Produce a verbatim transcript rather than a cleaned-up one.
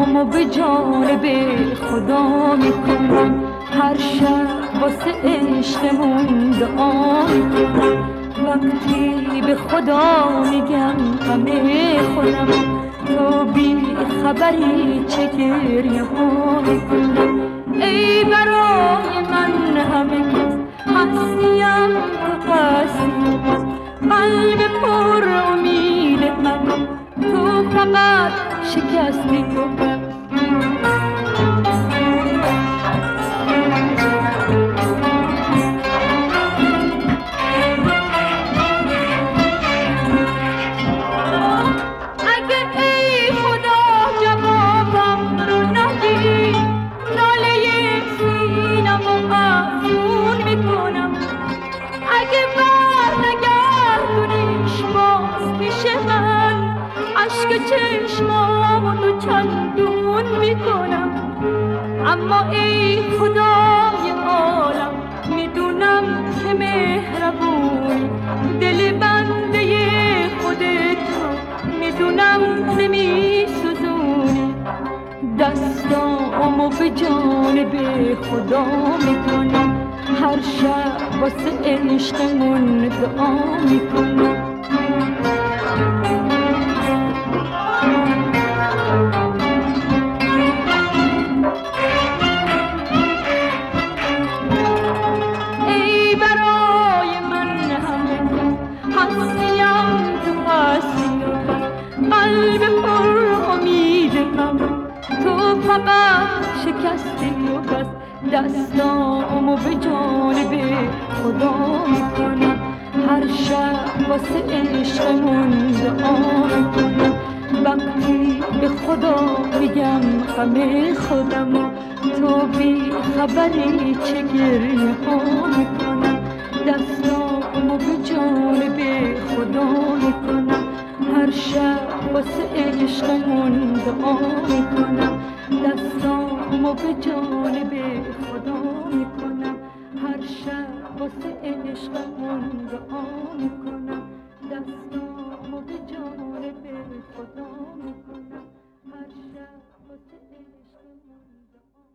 دستامو به جانب خدا میکنم، هر شب واسه عشقمون دعا میکنم. وقتی به خدا میگم غم خودم، تو بی خبری چه گریه ها میکنم. ای برای من همه کس هستیم، تو هستی قلب پر امید من، تو فقط شکستی تو. چشمامو چندون میکنم، اما ای خدای عالم میدونم که مهربونی، دل بنده خودتو میدونم نمیسوزونی. دستامو به جانب خدا میکنم، هر شب واسه عشقمون دعا میکنم. قلب پر امید من، تو فقط شکستی و بس. دستامو به جانب خدا میکنم، هر شب واسه عشقمون دعا میکنم. وقتی به خدا میگم غم خودمو، تو بی خبری چه گریه ها میکنم. دستامو به جانب خدا میکنم، هر شب واسه عشقمون دعا میکنم. دستامو به جانب خدا میکنم، هر شب واسه عشقمون دعا میکنم. دستامو به جانب خدا میکنم، هر شب واسه عشقمون دعا